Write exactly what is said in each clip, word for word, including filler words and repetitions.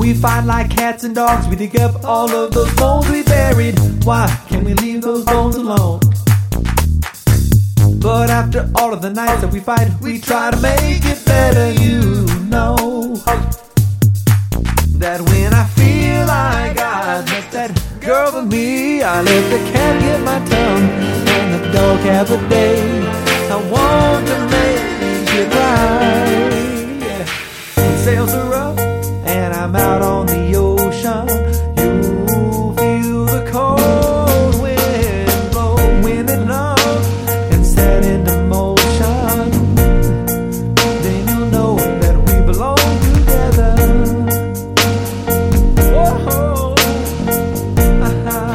We fight like cats and dogs. We dig up all of those bones we buried. Why can't we leave those bones alone? But after all of the nights that we fight, we try to make it better. You know that when I feel like I met that girl for me, I let the cat get my tongue and the dog have a day. I want to make it right. Yeah. When sails are up and I'm out on the ocean, you'll feel the cold wind blow, wind and love, and set into motion. Then you'll know that we belong together. Whoa, uh-huh.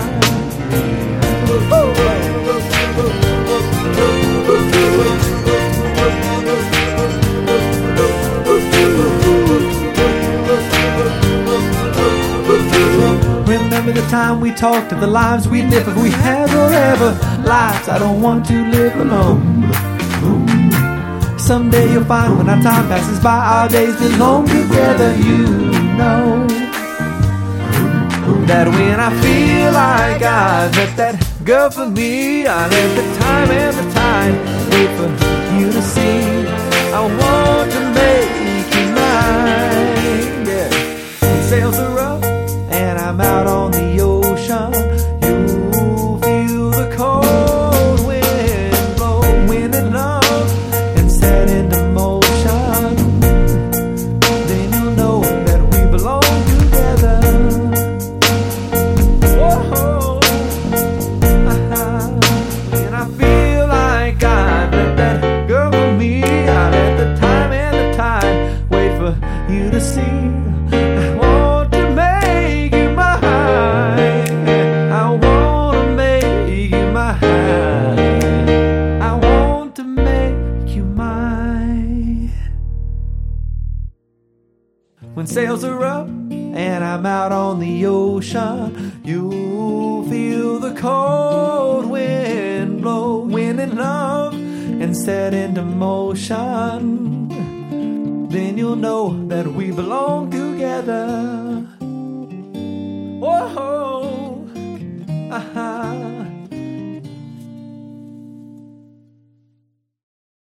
Remember the time we talked of the lives we'd live if we had forever. Lives I don't want to live alone. Someday you'll find when our time passes by, our days belong together. You know that when I feel like I met that girl for me, I let the time and the tide wait for you to see. I want to make you mine. Yeah. When sails are up and I'm out on the ocean, you'll feel the cold wind blow, wind and love, and set into motion. Then you'll know that we belong together. Whoa, uh-huh. When I feel like I met that girl for me, I let the time and the tide wait for you to see. When sails are up and I'm out on the ocean, you'll feel the cold wind blow, wind and love, and set into motion. Then you'll know that we belong together. Whoa, uh-huh.